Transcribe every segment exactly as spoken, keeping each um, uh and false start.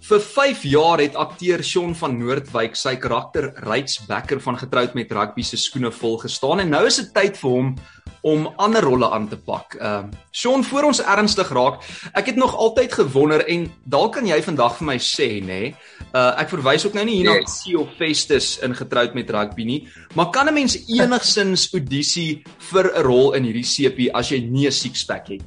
Vir vyf jaar het akteur Sean van Noordwyk sy karakter Ryds Becker van Getroud met Rugby se skoene vol gestaan en nou is dit tyd vir hom om ander rolle aan te pak. Uh, Sean, voor ons ernstig raak, ek het nog altyd gewonder en dalk kan jy vandag vir my sê, nê? Uh, ek verwys ook nou nie hier na Yes. Theo Festus in Getroud met Rugby nie, maar kan 'n mens enigsins audisie vir 'n rol in hierdie sepie as jy nie 'n six-pack het?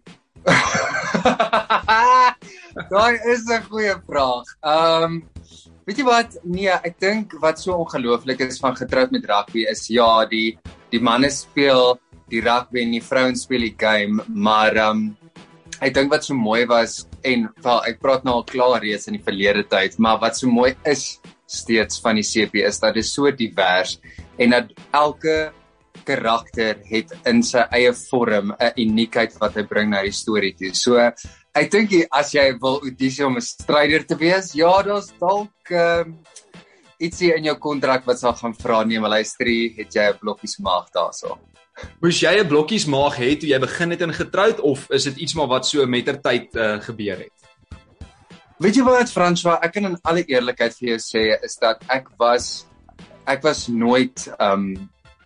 Daai is 'n goeie vraag. Ehm, um, weet jy wat? Nee, ek dink wat so ongelooflik is van Getroud met Rugby is ja, die die manne speel die rugby en die vrouens speel die game, maar ehm um, ek dink wat so mooi was en wel ek praat nou al klaar reeds in die verlede tyd, maar wat so mooi is steeds van die C P is dat dit so divers en dat elke karakter het in sy eie vorm 'n uniekheid wat hy bring na die storie toe. So ek dink as jy wil audisie om 'n stryder te wees, ja, daar's dalk um, ietsie in jou kontrak wat sal gaan vra, nee, maar luister, het jy 'n blokkies maag daarso. Moes jy 'n blokkies maag hê toe jy begin het in Getroud of is dit iets maar wat so mettertyd uh, gebeur het? Weet jy wat, François, ek kan in alle eerlikheid vir jou sê is dat ek was ek was nooit um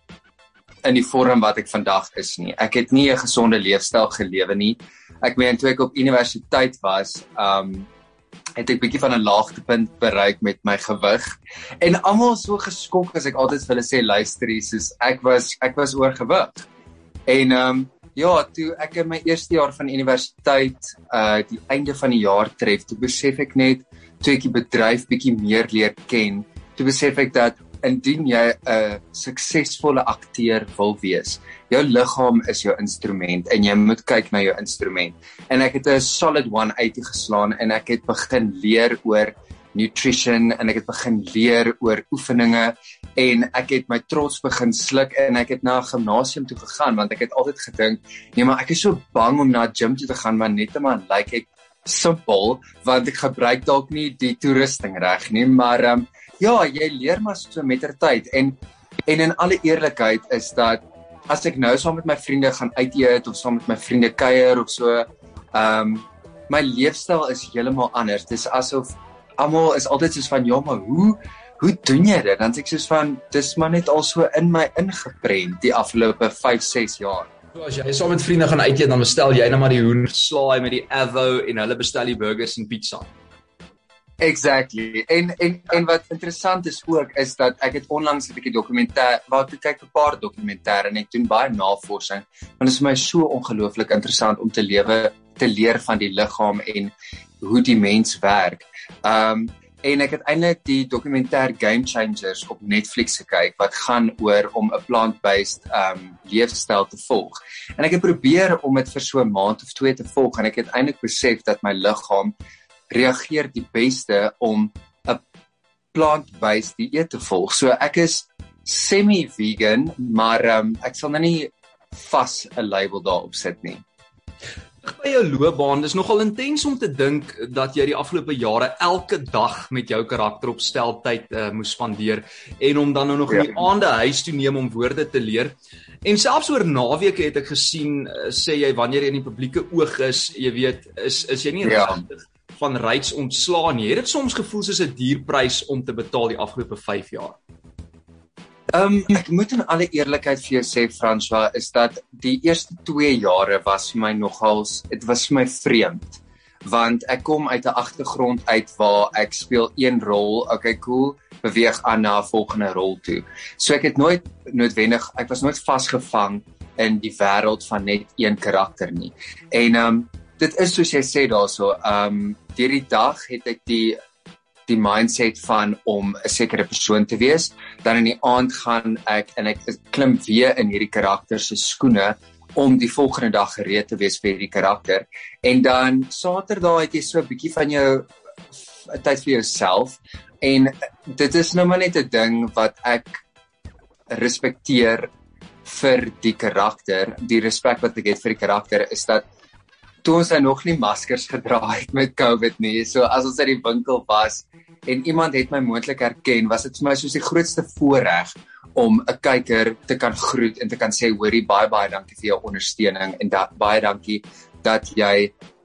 in die vorm wat ek vandag is nie. Ek het nie 'n gesonde leefstyl gelewe nie. Ek meen toe ek op universiteit was, um het ek bietjie van 'n laagtepunt bereik met my gewig. En almal so geskok as ek altyd vir hulle sê luister hier, soos ek was ek was oorgewig. En um ja, toe ek in my eerste jaar van universiteit uh die einde van die jaar tref, toe besef ek net toe ek die bedryf bietjie meer leer ken, toe besef ek dat indien jy 'n suksesvolle akteur wil wees, jou liggaam is jou instrument en jy moet kyk na jou instrument. En ek het 'n solid one eighty geslaan en ek het begin leer oor nutrition en ek het begin leer oor oefeninge en ek het my trots begin sluk en ek het na 'n gimnasium toe gegaan want ek het altyd gedink, nee, maar ek is so bang om na 'n gym toe te gaan, maar net maar lyk like ek simpel want ek gebruik dalk nie die toerusting reg nie, maar um, ja, jy leer maar so mettertyd en en in alle eerlikheid is dat as ek nou saam met my vriende gaan uit eet of saam met my vriende kuier of so, ehm um, my leefstyl is heeltemal anders. Dis asof almal is altyd soos van ja, maar hoe hoe doen jy dit? Dan sê ek soos van dis maar net al so in my ingeprent die afgelope vyf, ses jaar. So as jy saam met vriende gaan uit eet, dan bestel jy net maar die hoenderslaai met die avo en hulle bestel die burgers en pizza. Exactly. En en en wat interessant is ook is dat ek het onlangs 'n bietjie dokumentêr, wou ek kyk 'n paar dokumentêre en ek doen baie navorsing, want dit is vir my so ongelooflik interessant om te lewe te leer van die liggaam en hoe die mens werk. Um en ek het eintlik die dokumentêr Game Changers op Netflix gekyk wat gaan oor om 'n plant-based um leefstyl te volg. En ek het probeer om dit vir so 'n maand of twee te volg en ek het eintlik besef dat my liggaam reageer die beste om 'n plant-based dieet te volg. So ek is semi-vegan, maar um, ek sal nou nie vas 'n label daarop sit nie. By jou loopbaan, dis nogal intens om te dink dat jy die afgelope jare elke dag met jou karakter op stel tyd uh, moes spandeer en om dan nou nog in die aande huis toe neem om woorde te leer. En selfs oor naweke het ek gesien, uh, sê jy wanneer jy in die publieke oog is, jy weet, is is jy nie regtig ja. van Ryds ontslaan nie. Het dit soms gevoel soos 'n duurprys om te betaal die afgelope vyf jaar? Um, ek moet in alle eerlikheid vir jou sê, François, is dat die eerste twee jare was vir my nogals, dit was vir my vreemd, want ek kom uit 'n agtergrond uit waar ek speel een rol, okay cool, beweeg aan na 'n volgende rol toe. So ek het nooit noodwendig, ek was nooit vasgevang in die wêreld van net een karakter nie. En um, dit is soos jy sê daarso, um, deur die dag het ek die die mindset van om 'n sekere persoon te wees, dan in die aand gaan ek en ek klim weer in hierdie karakter se skoene om die volgende dag gereed te wees vir hierdie karakter. En dan Saterdag het jy so 'n bietjie van jou tyd vir jouself en dit is nou maar net 'n ding wat ek respekteer vir die karakter. Die respek wat ek het vir die karakter is dat toe ons nog nie maskers gedra het met COVID nie, so as ons uit die winkel was en iemand het my moontlik herken, was dit vir my soos die grootste voorreg om 'n kyker te kan groet en te kan sê, hoorie, baie baie dankie vir jou ondersteuning en da, baie dankie dat jy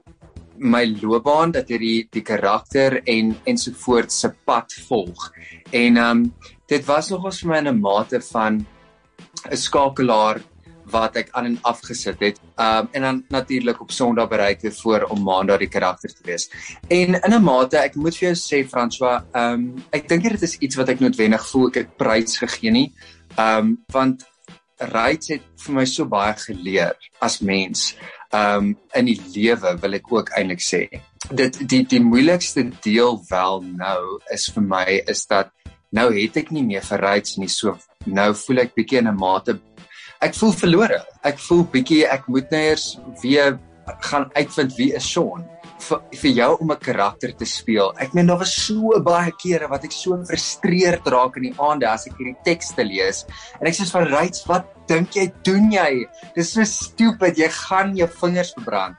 my loopbaan, dat jy die die karakter en ensovoorts se pad volg. En um dit was nogals vir my in 'n mate van 'n skakelaar wat ek aan en afgesit het. Um en dan natuurlik op Sondag bereik weer voor om Maandag die karakter te wees. En in 'n mate, ek moet vir jou sê François, um ek dink dit is iets wat ek noodwendig voel ek het prys gegee nie. Um want Rights het vir my so baie geleer as mens. Um in die lewe wil ek ook eintlik sê. Dit die die moeilikste deel wel nou is vir my is dat nou het ek nie meer vir Rights nie, so nou voel ek bietjie in 'n mate ek voel verlore. Ek voel bietjie ek moet nou eers weer gaan uitvind wie is Sean. Vir, vir jou om 'n karakter te speel. Ek meen daar was so baie kere wat ek so gefrustreerd raak in die aande as ek hierdie tekste lees. En ek sê van Rights, wat dink jy doen jy? Dis so stupid, jy gaan jou vingers verbrand.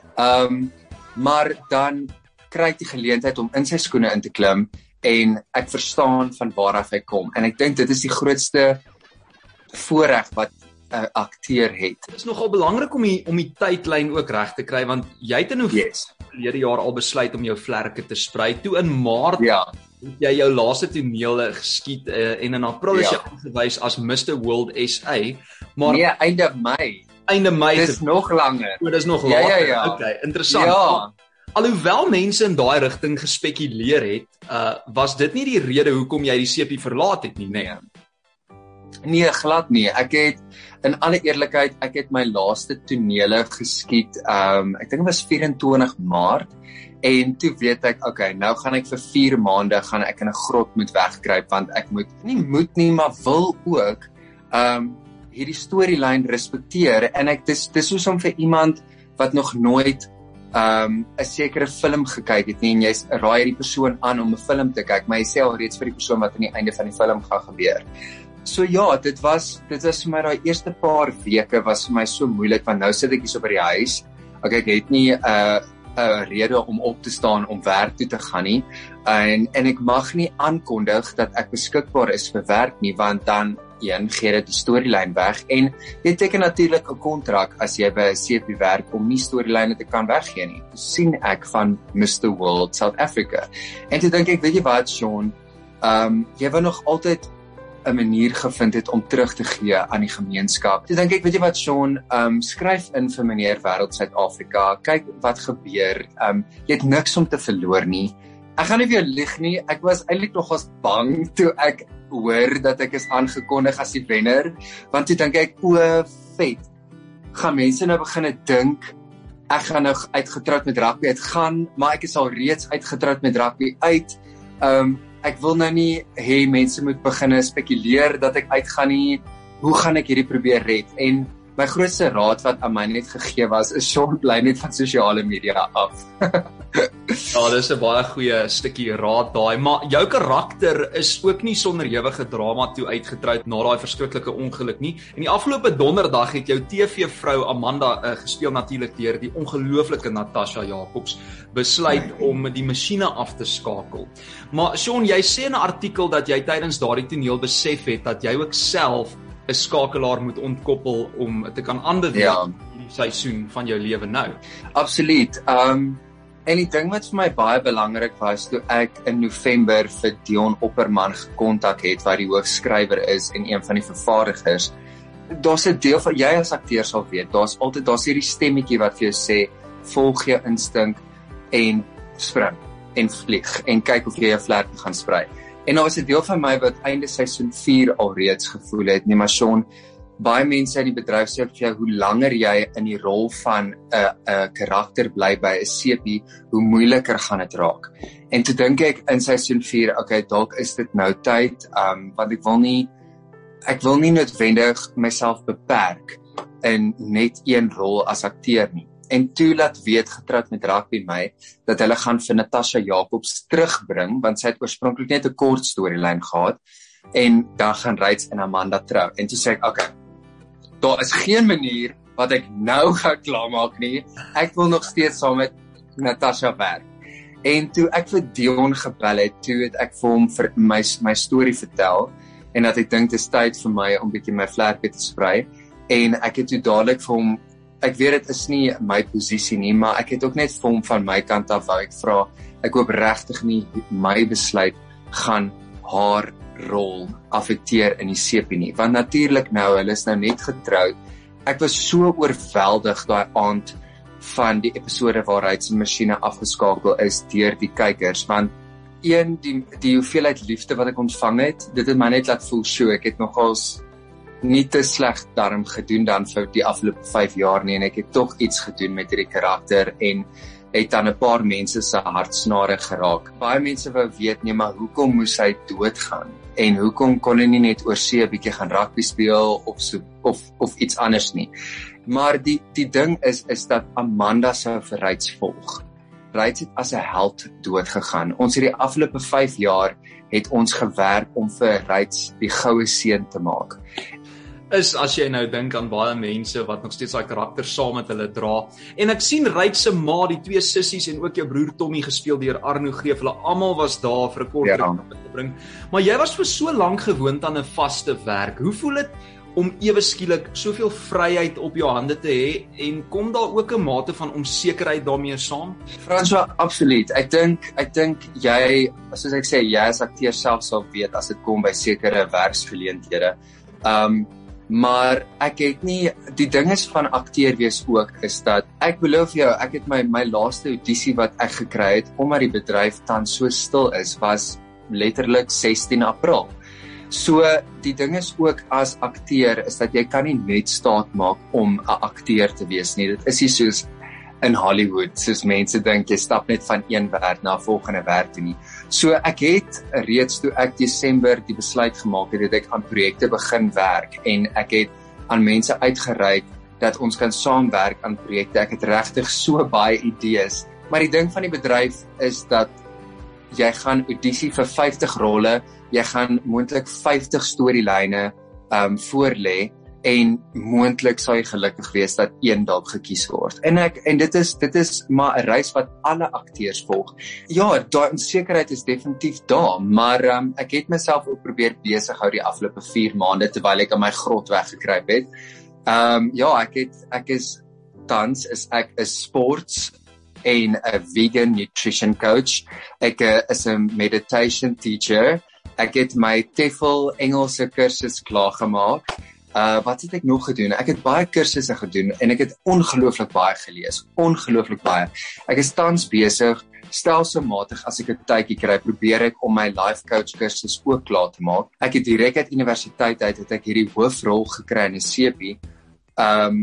Um maar dan kry ek die geleentheid om in sy skoene in te klim en ek verstaan van waar af hy kom. En ek dink dit is die grootste voorreg wat 'n uh, akteur het. Dit is nogal belangrik om die om die tydlyn ook reg te kry want jy het in yes. verlede jaar al besluit om jou vlerke te sprei. Toe in Maart ja. het jy jou laaste tonele geskiet uh, en in April is ja. jy aangewys as Mister World S A. Maar nee, einde Mei. Einde Mei. Dis nog langer. O, dis nog ja, later. Ja, ja. Okay, interessant. Ja. Alhoewel mense in daai rigting gespekuleer het, uh, was dit nie die rede hoekom jy die C P verlaat het nie, nê? Nee. Nee, glad nie. Ek het in alle eerlikheid, ek het my laaste tonele geskiet. Um ek dink dit was vyf-en-twintig Maart en toe weet ek, okay, nou gaan ek vir vier maande gaan ek in 'n grot moet wegkruip want ek moet nie moet nie, maar wil ook um hierdie storielyn respekteer en ek dis dis soos om vir iemand wat nog nooit um 'n sekere film gekyk het nie en jy raai die persoon aan om 'n film te kyk, maar jy sê al reeds vir die persoon wat aan die einde van die film gaan gebeur. So ja, dit was dit was vir my daai eerste paar weke was vir my so moeilik want nou sit ek hier so by die huis. Okay, ek het nie 'n uh, 'n rede om op te staan om werk toe te gaan nie. En en ek mag nie aankondig dat ek beskikbaar is vir werk nie want dan een gee dit die storielyn weg en jy teken natuurlik 'n kontrak as jy by 'n C P werk om nie storielyne te kan weggee nie. Sien ek van Mister World South Africa. En toe dink ek, weet jy wat, Sean, um jy wou nog altyd 'n manier gevind het om terug te gee aan die gemeenskap. Toe dink ek, weet jy wat, Sean, um skryf in vir meneer Wêreld Suid-Afrika. Kyk wat gebeur. Um jy het niks om te verloor nie. Ek gaan nie vir jou lieg nie. Ek was eintlik nogals bang toe ek hoor dat ek is aangekondig as die wenner, want toe dink ek, o, vet. Gaan mense nou begine dink ek gaan nou uitgetroud met rugby uitgaan, maar ek is al reeds uitgetroud met rugby uit. Um Ek wil nou nie hê mense moet begine spekuleer dat ek uitgaan nie. Hoe gaan ek hierdie probeer red? En my grootste raad wat aan my net gegee was, is Sean, bly net van sosiale media af. Ja, dis 'n baie goeie stukkie raad daai, maar jou karakter is ook nie sonder ewige drama toe uitgetroud na daai verskriklike ongeluk nie. En die afgelope donderdag het jou T V-vrou Amanda uh, gespeel natuurlik deur die ongelooflike Natasha Jacobs besluit om die masjiene af te skakel. Maar Sean, jy sê in 'n artikel dat jy tydens daardie toneel besef het dat jy ook self 'n skakelaar moet ontkoppel om te kan aanbeweeg ja. hierdie seisoen van jou lewe nou. Absoluut. Um En die ding wat vir my baie belangrik was, toe ek in November vir Dion Opperman gekontak het, wat die hoofskrywer is en een van die vervaardigers, daar's 'n deel van, jy as akteur sal weet, daar's altyd, daar's hierdie stemmetjie wat vir jou sê, volg jou instink en spring en vlieg en kyk of jy jou vlerke gaan sprei. En daar was 'n deel van my wat einde seisoen vier alreeds gevoel het, nee maar Sean, baie mense in die bedryf sê vir jou, hoe langer jy in die rol van 'n 'n karakter bly by 'n C P, hoe moeiliker gaan dit raak. En toe dink ek in seisoen vier, okay, dalk is dit nou tyd, um, want ek wil nie ek wil nie noodwendig myself beperk in net een rol as akteur nie. En toe laat weet Getroud met Rugby my dat hulle gaan vir Natasha Jacobs terugbring, want sy het oorspronklik net 'n kort storielyn gehad en dan gaan Rights en Amanda trou. En toe sê ek, okay, daar is geen manier wat ek nou gaan klaarmaak nie. Ek wil nog steeds saam met Natasha werk. En toe ek vir Dion gebel het, toe het ek vir hom vir my my storie vertel en dat ek dink dit is tyd vir my om bietjie my vlerke te sprei. En ek het toe dadelik vir hom ek weet dit is nie my posisie nie, maar ek het ook net vir hom van my kant af wou ek vra, ek hoop regtig nie my besluit gaan haar rol affekteer in die C P nie, want natuurlik nou, hulle is nou net getroud. Ek was so oorweldig daai aand van die episode waar hy se masjiene afgeskakel is deur die kykers, want een, die, die hoeveelheid liefde wat ek ontvang het, dit het my net laat voel, so, ek het nogals nie te sleg daarom gedoen dan vir die afgelope vyf jaar nie, en ek het tog iets gedoen met hierdie karakter, en het dan 'n paar mense se hartsnare geraak. Baie mense wou weet, nee, maar hoekom moes hy doodgaan? En hoekom kon hy nie net oor see 'n bietjie gaan rugby speel, of, so, of, of iets anders nie? Maar die, die ding is, is dat Amanda sou vir Ryds volg. Ryds het as 'n held doodgegaan. Ons het die afgelope vyf jaar het ons gewerk om vir Ryds die goue seun te maak. Is as jy nou dink aan baie mense wat nog steeds daai karakter saam met hulle dra. En ek sien Ryds se ma, die twee sissies en ook jou broer Tommy gespeel deur Arno Greef, hulle almal was daar vir 'n kort ja. ruk te bring. Maar jy was vir so lank gewoond aan 'n vaste werk. Hoe voel dit om ewe skielik soveel vryheid op jou hande te hê, en kom daar ook 'n mate van onsekerheid daarmee saam? François, absoluut. Ek dink ek dink jy, soos ek sê, jy as akteur self sal weet as dit kom by sekere werksgeleenthede. Um maar ek het nie, die ding is van akteur wees ook, is dat, ek beloof jou, ek het my, my laaste audisie wat ek gekry het, omdat die bedryf tans so stil is, was letterlik sestien April. So, die ding is ook as akteur, is dat jy kan nie net staat maak om 'n akteur te wees nie. Dit is nie soos in Hollywood, soos mense dink, jy stap net van een werk na 'n volgende werk toe nie. So, ek het reeds toe ek Desember die besluit gemaak het, dat ek aan projekte begin werk, en ek het aan mense uitgereik, dat ons kan saamwerk aan projekte. Ek het regtig so baie idees, maar die ding van die bedryf is dat jy gaan audisie vir vyftig rolle, jy gaan moontlik vyftig storielyne um, voorlê, en moontlik sal jy gelukkig wees dat een dalk gekies word. En ek en dit is dit is maar 'n reis wat alle akteurs volg. Ja, daai onsekerheid is definitief daar, maar um, ek het myself ook probeer besig hou die afgelope vier maande terwyl ek aan my grot weggekruip het. Ehm um, ja, ek het ek is tans is ek 'n sports en 'n vegan nutrition coach. Ek uh, is 'n meditation teacher. Ek het my TEFL Engelse kursus klaar gemaak. Uh wat het ek nog gedoen? Ek het baie kursusse gedoen en ek het ongelooflik baie gelees, ongelooflik baie. Ek is tans besig, stelselmatig as ek 'n tydjie kry, probeer ek om my life coach kursus ook klaar te maak. Ek het direk uit universiteit uit het ek hierdie hoofrol gekry in 'n C P. Um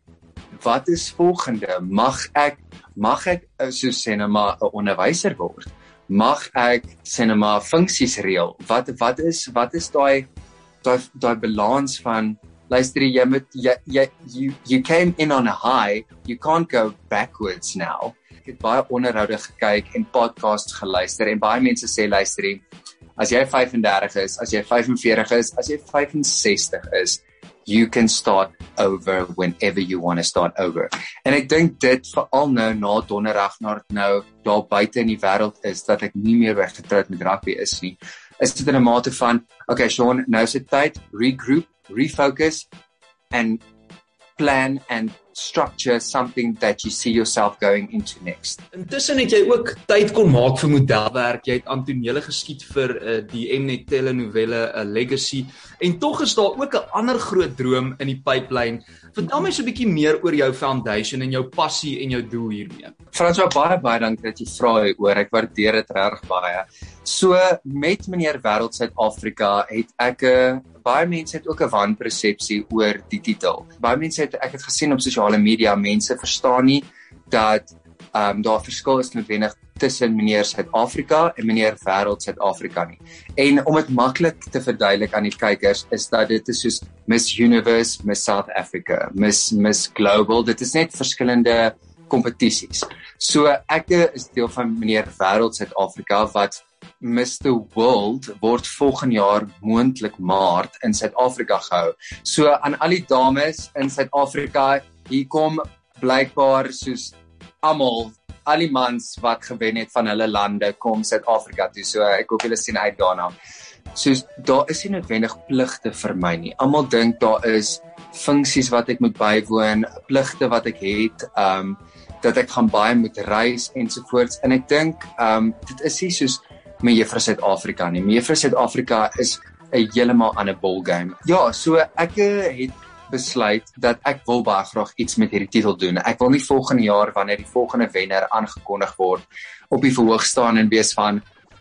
wat is volgende? Mag ek mag ek so sê nou maar 'n onderwyser word? Mag ek sê nou maar funksies reël? Wat wat is wat is daai daai daai balans van luister jy moet jy, jy you you came in on a high, you can't go backwards now. Ek het baie onderhoude gekyk en podcasts geluister en baie mense sê luister jy, as jy vyf en dertig is, as jy vyf en veertig is, as jy vyf en sestig is, you can start over whenever you want to start over. En ek dink dit veral nou na donderdag na nou daar buite in die wêreld is dat ek nie meer weggetroud met rugby is nie. Is dit in 'n mate van, okay Sean, nou is dit tyd, regroup, refocus, and plan and structure something that you see yourself going into next. Intussen het jy ook tyd kon maak vir modelwerk. Jy het aan tonele geskiet vir uh, die Mnet telenovelle uh, Legacy, en tog is daar ook 'n ander groot droom in die pipeline. Vertel my so 'n bietjie meer oor jou foundation en jou passie en jou doel hiermee. François, baie baie dankie dat jy vra hieroor. Ek waardeer dit regtig baie. So met meneer Wêreld Suid-Afrika het ek 'n uh, baie mense het ook 'n wanpersepsie oor die titel. Baie mense het ek het gesien op sosiale media, mense verstaan nie dat ehm um, daar 'n verskil is noodwendig tussen meneer Suid-Afrika en meneer Wêreld Suid-Afrika nie. En om dit maklik te verduidelik aan die kykers is dat dit is soos Miss Universe, Miss South Africa, Miss Miss Global. Dit is net verskillende kompetisies. So ek is deel van meneer Wêreld Suid-Afrika wat Mister World word volgende jaar moontlik Maart in Suid-Afrika gehou. So aan al die dames in Suid-Afrika, hier kom blykbaar soos almal, al die mans wat gewen het van hulle lande kom Suid-Afrika toe. So ek hoop julle sien uit daarna. So daar is nie noodwendig pligte vir my nie. Almal dink daar is funksies wat ek moet bywoon, pligte wat ek het, um, dat ek gaan baie moet reis ensovoorts. En ek dink, um, dit is nie soos my juffrou Suid-Afrika nie. My juffrou Suid-Afrika is 'n heeltemal ander ballgame. Ja, so ek het besluit dat ek wil baie graag iets met hierdie titel doen. Ek wil nie volgende jaar, wanneer die volgende wenner aangekondig word, op die verhoog staan en wees van,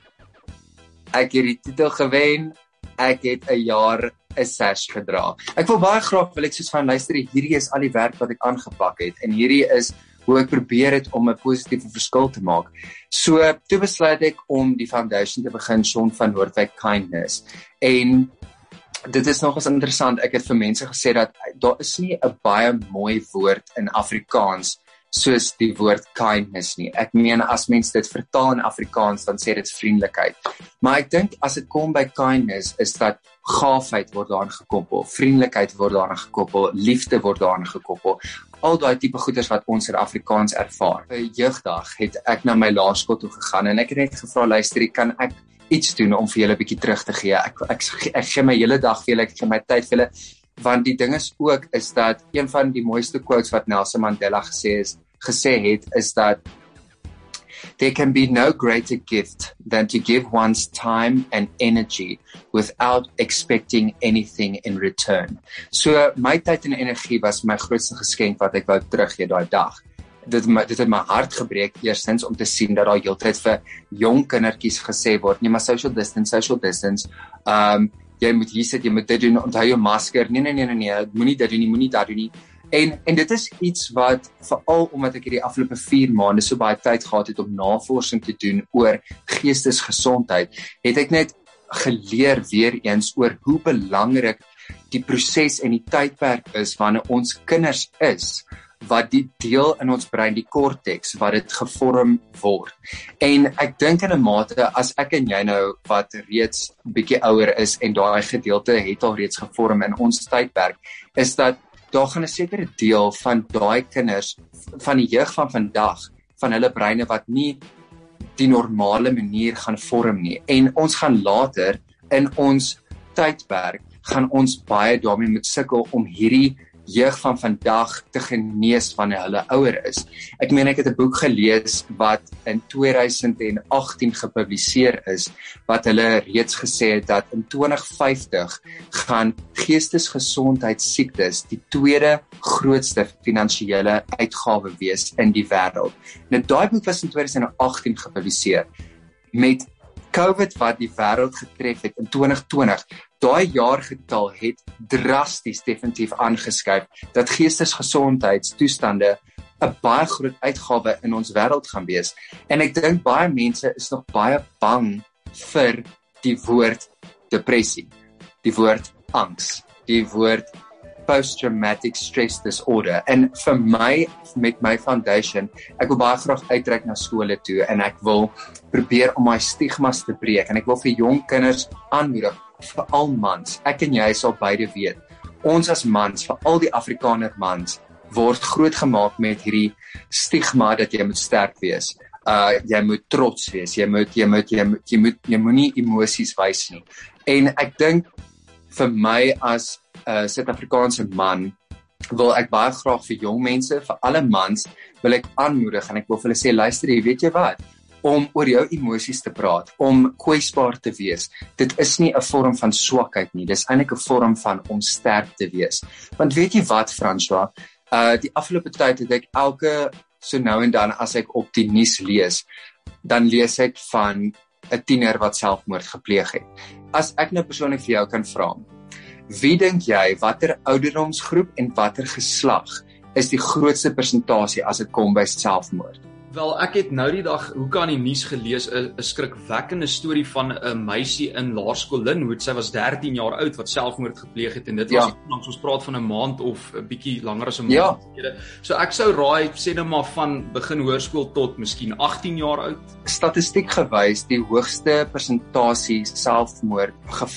ek het die titel gewen, ek het 'n jaar 'n sash gedra. Ek wil baie graag, wil ek soos van, luister, hierdie is al die werk wat ek aangepak het, en hierdie is hoe ek probeer het om 'n positiewe verskil te maak. So, toe besluit ek om die foundation te begin, Shaun van Noordwyk Kindness. En dit is nogals interessant, ek het vir mense gesê dat daar is nie 'n baie mooi woord in Afrikaans soos die woord kindness nie. Ek meen, as mens dit vertaal in Afrikaans, dan sê dit vriendelikheid. Maar ek dink, as dit kom by kindness, is dat gaafheid word daaraan gekoppel, vriendelikheid word daaraan gekoppel, liefde word daaraan gekoppel, al daai tipe goeders wat ons in Afrikaans ervaar. By jeugdag het ek na my laerskool toe gegaan, en ek het net gevra, luister, kan ek iets doen om vir julle 'n bietjie terug te gee. Ek ek ek gee my hele dag vir julle, ek gee my tyd vir julle, want die ding is ook is dat een van die mooiste quotes wat Nelson Mandela gesê is gesê het is dat there can be no greater gift than to give one's time and energy without expecting anything in return. So my tyd en energie was my grootste geskenk wat ek wou teruggee daai dag. Dit, dit het my hart gebreek eerstens om te sien dat daar heeltyd vir jong kindertjies gesê word, nee maar social distance, social distance, um, jy moet hier sit, jy moet dit doen, onthou jou masker, nee nee nee nee, nee moenie dit doen nie, moenie dat doen nie. En, en dit is iets wat, veral omdat ek hierdie afgelope vier maande so baie tyd gehad het om navorsing te doen oor geestesgesondheid, het ek net geleer weer eens oor hoe belangrik die proses en die tydperk is wanneer ons kinders is, wat die deel in ons brein, die cortex, wat dit gevorm word. En ek dink in 'n mate, as ek en jy nou, wat reeds bietjie ouer is, en daai gedeelte het al reeds gevorm in ons tydperk, is dat daar gaan 'n sekere deel van daai kinders, van die jeug van vandag, van hulle breine wat nie die normale manier gaan vorm nie. En ons gaan later, in ons tydperk, gaan ons baie daarmee moet sukkel om hierdie jeug van vandag te genees wanneer hulle ouer is. Ek meen, ek het 'n boek gelees wat in twintig agttien gepubliseer is, wat hulle reeds gesê het dat in twintig vyftig gaan geestesgesondheidssiektes die tweede grootste finansiële uitgawe wees in die wêreld. Nou, daai boek was in twintig agttien gepubliseer. Met COVID wat die wêreld getref het in twintig twintig, daai jaargetal het drasties definitief aangeskuif dat geestesgesondheidstoestande 'n baie groot uitgawe in ons wêreld gaan wees. En ek dink baie mense is nog baie bang vir die woord depressie, die woord angs, die woord post-traumatic stress disorder. En vir my, met my foundation, ek wil baie graag uitreik na skole toe, en ek wil probeer om my stigmas te breek, en ek wil vir jong kinders aanmoedig, veral mans, ek en jy sal beide weet, ons as mans, veral die Afrikaner mans, word grootgemaak met hierdie stigma dat jy moet sterk wees, uh, jy moet trots wees, jy moet, jy moet, jy moet, jy moet, jy moet nie emosies wys nie. En ek dink, vir my as 'n uh, Suid-Afrikaanse man, wil ek baie graag vir jong mense, vir alle mans, wil ek aanmoedig, en ek wil vir hulle sê, luister, weet jy wat, om oor jou emosies te praat, om kwesbaar te wees, dit is nie 'n vorm van swakheid nie, dis eintlik 'n vorm van om sterk te wees. Want weet jy wat, François, uh, die afgelope tyd het ek elke, so nou en dan, as ek op die nuus lees, dan lees ek van 'n tiener wat selfmoord gepleeg het. As ek nou persoonlik vir jou kan vra, wie dink jy, watter ouderdomsgroep en watter geslag is die grootste persentasie as dit kom by selfmoord? Wel, ek het nou die dag, hoe kan die nuus gelees, 'n skrikwekkende storie van 'n meisie in Laerskool Linwood. Sy was dertien jaar oud wat selfmoord gepleeg het, en dit was, ja, langs ons praat van 'n maand of 'n bietjie langer as 'n maand. Ja. So ek sou raai, sê net maar van begin hoërskool tot miskien agttien jaar oud. Statistiek gewys, die hoogste persentasie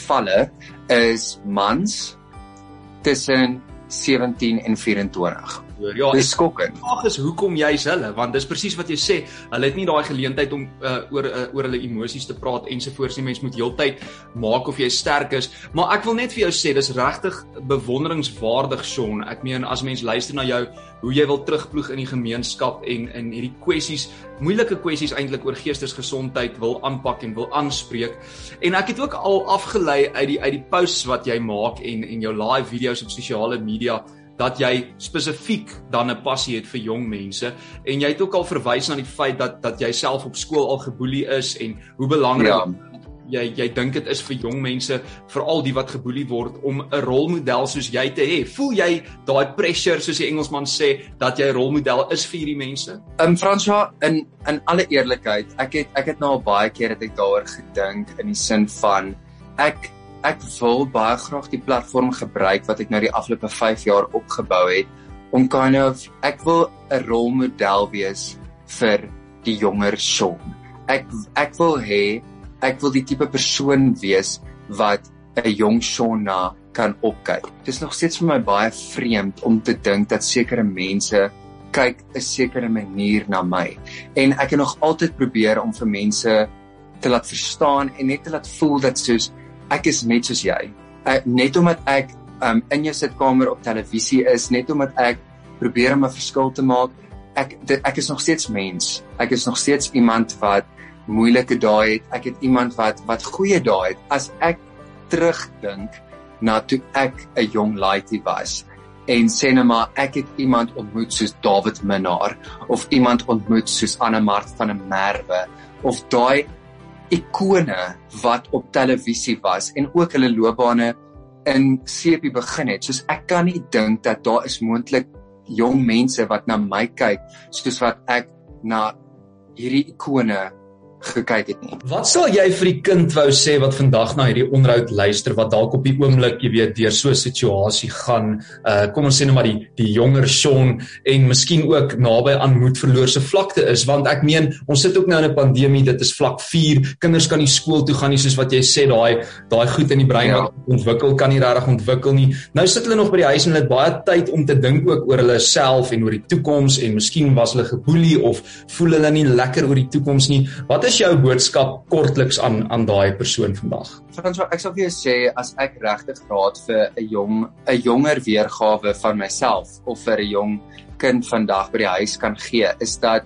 selfmoordgevalle is mans tussen sewentien en vyf-en-twintig. hoor. Ja, dis skokkend. Die vraag is hoekom jy's hulle, want dis presies wat jy sê, hulle het nie daai geleentheid om uh, oor uh, oor hulle emosies te praat ensovoorts nie. Mens moet heeltyd maak of jy sterk is, maar ek wil net vir jou sê, dis regtig bewonderingswaardig, Sean. Ek meen, as mens luister na jou, hoe jy wil terugploeg in die gemeenskap en in hierdie kwessies, moeilike kwessies eintlik oor geestesgesondheid wil aanpak en wil aanspreek. En ek het ook al afgelei uit die uit die posts wat jy maak en en jou live video's op sosiale media, dat jy spesifiek dan 'n passie het vir jong mense, en jy het ook al verwys na die feit dat dat jy self op skool al geboelie is en hoe belangrik ja. jy jy dink dit is vir jong mense, veral die wat geboelie word, om 'n rolmodel soos jy te hê. Voel jy daai pressure, soos die Engelsman sê, dat jy 'n rolmodel is vir hierdie mense? Um François, in in alle eerlikheid, ek het ek het nou al baie keer dat ek daaroor gedink, in die sin van ek Ek wil baie graag die platform gebruik wat ek nou die afgelope vyf jaar opgebou het, om kind of, ek wil 'n rolmodel wees vir die jonger Sean. Ek ek wil hê, ek wil die tipe persoon wees wat 'n jong Sean na kan opkyk. Dit is nog steeds vir my baie vreemd om te dink dat sekere mense kyk 'n sekere manier na my. En ek het nog altyd probeer om vir mense te laat verstaan en net te laat voel dat soos ek is net soos jy. Ek, net omdat ek um, in jou sitkamer op televisie is, net omdat ek probeer om 'n verskil te maak, ek dit, ek is nog steeds mens. Ek is nog steeds iemand wat moeilike dae het. Ek het iemand wat wat goeie dae het. As ek terugdink na toe ek 'n jong laaitie was en sê net maar ek het iemand ontmoet soos David Minnaar of iemand ontmoet soos Anne-Mart van der Merwe of daai ikone wat op televisie was en ook hulle loopbane in C P begin het. Soos ek kan nie dink dat daar is moontlik jong mense wat na my kyk soos wat ek na hierdie ikone gekyk het nie. Wat sal jy vir die kind wou sê wat vandag na hierdie onderhoud luister, wat dalk op die oomblik, jy weet, deur so 'n situasie gaan, uh, kom ons sê nou maar die, die jonger Sean, en miskien ook naby aan moedverloorse vlakte is, want ek meen, ons sit ook nou in 'n pandemie, dit is vlak vier, kinders kan nie skool toe gaan nie, soos wat jy sê, daai daai goed in die brein ja. wat ontwikkel, kan nie regtig ontwikkel nie. Nou sit hulle nog by die huis en hulle het baie tyd om te dink ook oor hulle self en oor die toekoms, en miskien was hulle geboelie of voel hulle nie lekker oor die toekoms nie. Wat is jou boodskap kortliks aan aan daai persoon vandag? Frans, ek sal vir jou sê, as ek regtig raad vir 'n jong 'n jonger weergawe van myself of vir 'n jong kind vandag by die huis kan gee, is dat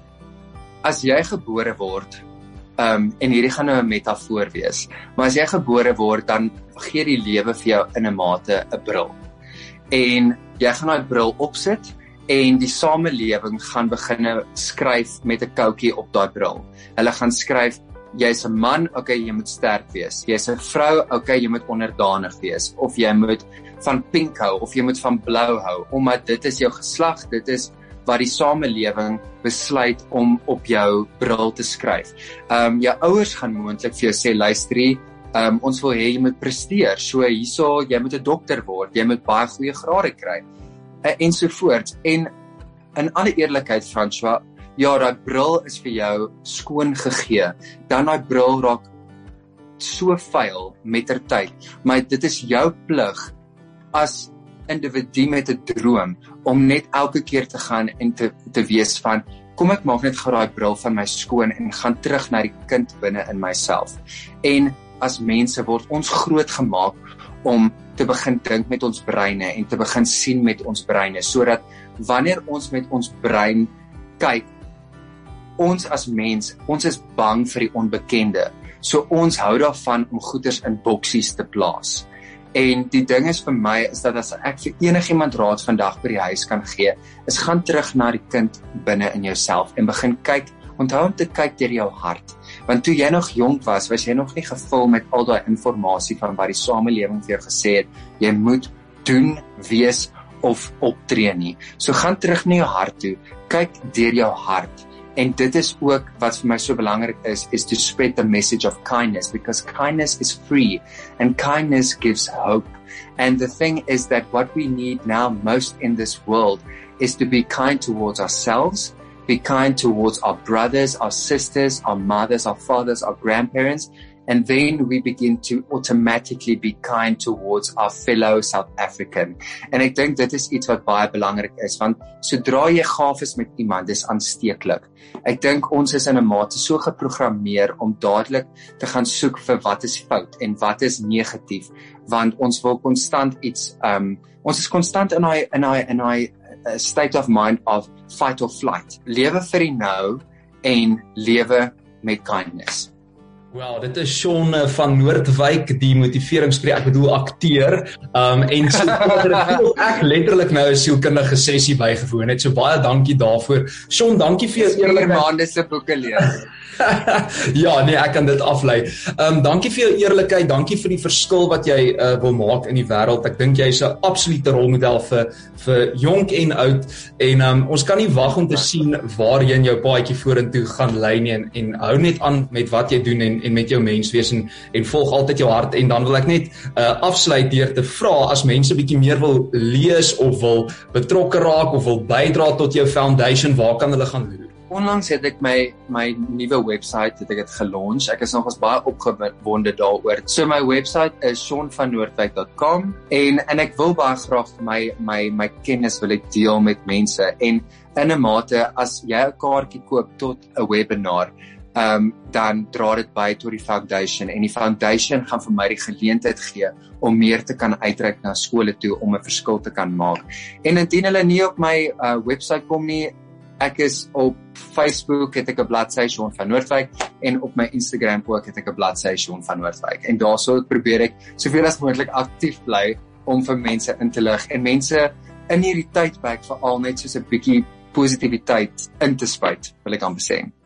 as jy gebore word, um, en hierdie gaan nou 'n metafoor wees, maar as jy gebore word, dan gee die lewe vir jou in 'n mate 'n bril. En jy gaan daai bril opsit en die samelewing gaan begin skryf met 'n koutjie op daai bril. Hulle gaan skryf, jy's 'n man, okay, jy moet sterk wees. Jy's 'n vrou, okay, jy moet onderdanig wees. Of jy moet van pink hou, of jy moet van blou hou, omdat dit is jou geslag, dit is wat die samelewing besluit om op jou bril te skryf. Um, jou ouers gaan moontlik vir jou sê, luisterie, um, ons wil hê jy moet presteer, so hierso, jy moet 'n dokter word, jy moet baie goeie grade kry. En so voort. En in alle eerlikheid, François, ja, daai bril is vir jou skoon gegee. Dan daai bril raak so vuil met ter tyd. Maar dit is jou plig as individu met 'n droom om net elke keer te gaan en te te wees van, kom ek maak net gou daai bril van my skoon en gaan terug na die kind binne in myself. En as mense word ons groot gemaak om te begin dink met ons breine en te begin sien met ons breine, sodat wanneer ons met ons brein kyk, ons as mens, ons is bang vir die onbekende, so ons hou daarvan om goeders in boksies te plaas. En die ding is vir my, is dat as ek vir enigiemand raad vandag by die huis kan gee, is gaan terug na die kind binne in jouself en begin kyk, onthou om te kyk deur jou hart. Want toe jy nog jonk was, was jy nog nie gevul met al daai inligting van wat die samelewing vir jou gesê het, jy moet doen, wees of optree nie. So gaan terug na jou hart toe, kyk deur jou hart. En dit is ook wat vir my so belangrik is, is to spread the message of kindness, because kindness is free and kindness gives hope. And the thing is that what we need now most in this world is to be kind towards ourselves be kind towards our brothers, our sisters, our mothers, our fathers, our grandparents, and then we begin to automatically be kind towards our fellow South African. En ek dink dit is iets wat baie belangrik is, want sodra jy gaaf is met iemand, dis aansteeklik. Ek dink ons is in 'n mate so geprogrammeer om dadelik te gaan soek vir wat is fout en wat is negatief, want ons wil konstant iets, um, ons is konstant in daai in daai in daai uh, state of mind of fight or flight. Lewe vir die nou en lewe met kindness. Wel, dit is Sean van Noordwyk, die motiveringspreek, ek bedoel akteur, um, en so ek letterlik nou 'n sielkundige sessie bygewoon het, so baie dankie daarvoor. Sean, dankie vir jou eerlike maande se boeke lees. Ja, nee, ek kan dit aflei. Um, dankie vir jou eerlikheid, dankie vir die verskil wat jy uh, wil maak in die wêreld. Ek dink jy's 'n absolute rolmodel vir vir jonk en oud, en um, ons kan nie wag om te sien waarheen jou paadjie vorentoe gaan lei nie, en, en hou net aan met wat jy doen en, en met jou menswees, en, en volg altyd jou hart. En dan wil ek net uh, afsluit deur te vra, as mense bietjie meer wil lees of wil betrokke raak of wil bydra tot jou foundation, waar kan hulle gaan loer? Onlangs het ek my my nuwe webwerf het ek dit gelunch. Ek is nogals baie opgewonde daaroor. So my webwerf is sean van noordwyk dot com en en ek wil baie graag my my my kennis wil ek deel met mense, en in 'n mate as jy 'n kaartjie koop tot 'n webinar, um, dan dra dit by tot die foundation, en die foundation gaan vir my die geleentheid gee om meer te kan uitreik na skole toe om 'n verskil te kan maak. En indien hulle nie op my uh, webwerf kom nie, ek is op Facebook, het ek 'n bladsy Sean van Noordwyk, en op my Instagram ook het ek 'n bladsy Sean van Noordwyk. En daarso probeer ek soveel as moontlik aktief bly om vir mense in te lig en mense in hierdie tydperk veral net soos 'n bietjie positiwiteit in te spuit, wil ek amper sê.